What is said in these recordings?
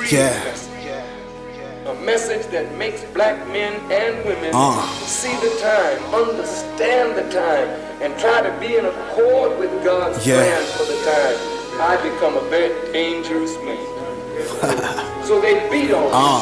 Yeah. A message that makes black men and women see the time, understand the time, and try to be in accord with God's plan for the time. I become a very dangerous man. So they beat on me.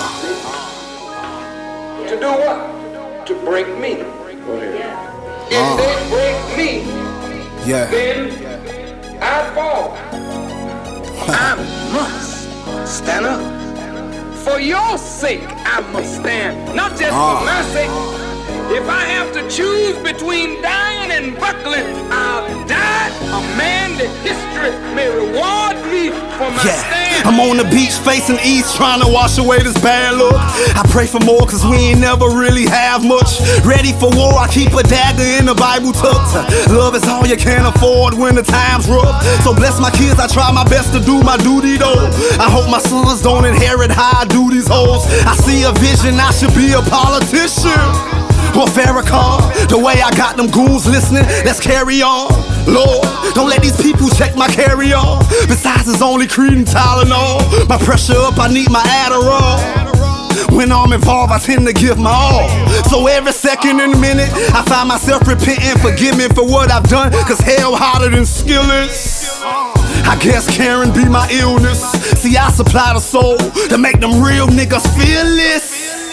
To do what? To break me. If they break me, then I fall. I must stand up. For your sake, I must stand. Not just for my sake. If I have to choose between dying and buckling, I'll die a man that history may reward me for my stand. I'm on the beach facing east, trying to wash away this bad look. I pray for more, cause we ain't never really have much. Ready for war, I keep a dagger in the Bible tucked. Love is all you can afford when the time's rough. So bless my kids, I try my best to do my duty though. I hope my sons don't inherit how I do these hoes. I see a vision, I should be a politician or Farrakhan. The way I got them goons listening, let's carry on. Lord, don't let these people check my carry-on. Besides, it's only Creed and Tylenol. My pressure up, I need my Adderall. When I'm involved, I tend to give my all. So every second and minute, I find myself repenting, forgive me for what I've done, cause hell hotter than skillets. I guess Karen be my illness. See, I supply the soul to make them real niggas fearless.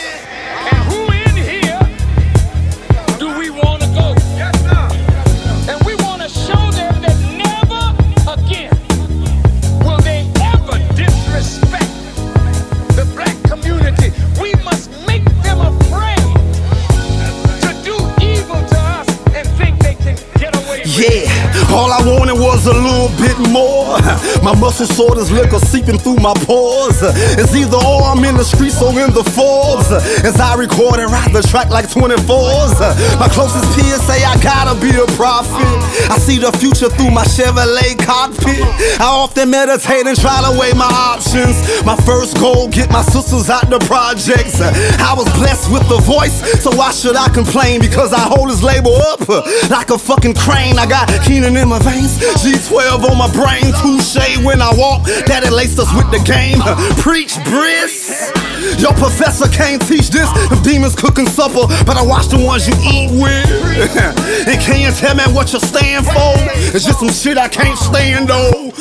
All I wanted was a little bit more. My muscle sore as liquor seeping through my pores. It's either or I'm in the streets or in the Forbes. As I record and ride the track like 24s. My closest peers say I gotta be a prophet. I see the future through my Chevrolet cockpit. I often meditate and try to weigh my options. My first goal, get my sisters out the projects. I was blessed with the voice, so why should I complain? Because I hold this label up like a fucking crane. I got Keenan in my veins, G12 on my brain, touche when I walk, daddy laced us with the game. Preach, Briss. Your professor can't teach this. The demons cooking supper, but I watch the ones you eat with. And can you tell me what you stand for? It's just some shit I can't stand though.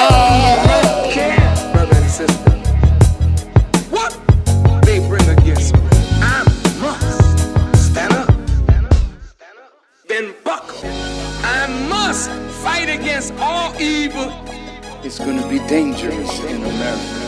Brother and sister, what they bring against me, I must stand up. Then buckle. I must fight against all evil. It's gonna be dangerous in America.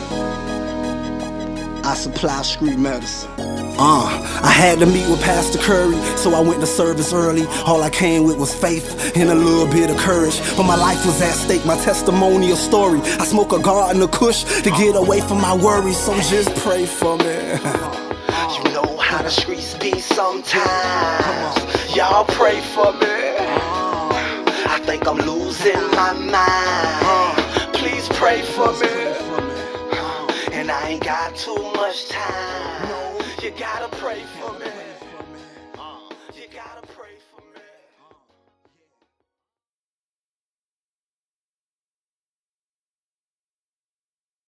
I supply street medicine. I had to meet with Pastor Curry, so I went to service early. All I came with was faith and a little bit of courage. But my life was at stake, my testimonial story. I smoke a garden of kush to get away from my worries, so just pray for me. You know how the streets be sometimes. Y'all pray for me. I think I'm losing my mind. Please pray for me. And I ain't got too much time. You gotta pray for me.